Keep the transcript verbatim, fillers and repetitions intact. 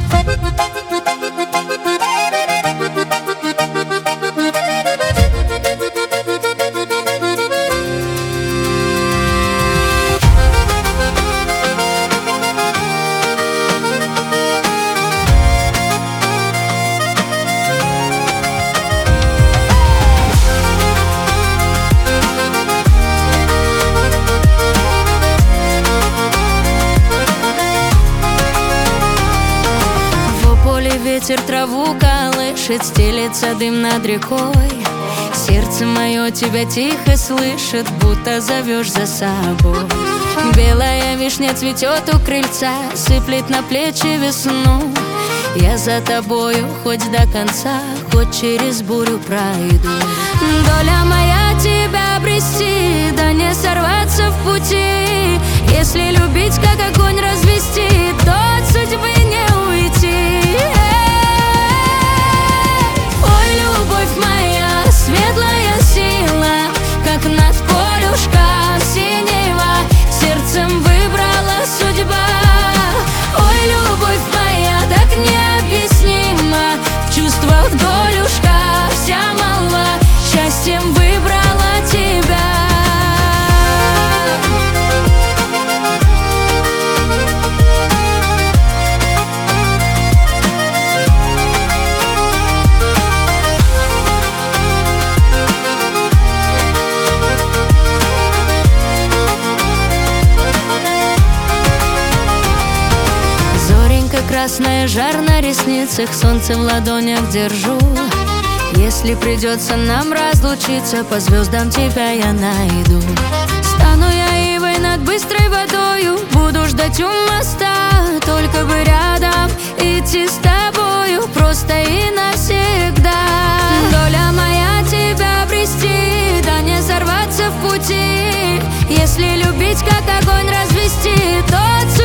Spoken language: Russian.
Ветер траву колышет, стелется дым над рекой. Сердце мое тебя тихо слышит, будто зовешь за собой. Белая вишня цветет у крыльца, сыплет на плечи весну. Я за тобою хоть до конца, хоть через бурю пройду. Доля моя тебя обрести, да не сорваться в пути. Если любить, как огонь развести, то от судьбы не уйти. Светлая сила, как над полюшком синего, сердцем выбрала судьба. Ой, любовь моя, так необъяснима, в чувствах долюшка вся молва, счастьем выбрала тебя. Красная жар на ресницах, солнце в ладонях держу. Если придется нам разлучиться, по звездам тебя я найду. Стану я ивой над быстрой водою, буду ждать у моста, только бы рядом идти с тобою, просто и навсегда. Доля моя тебя обрести, да не сорваться в пути. Если любить, как огонь развести, то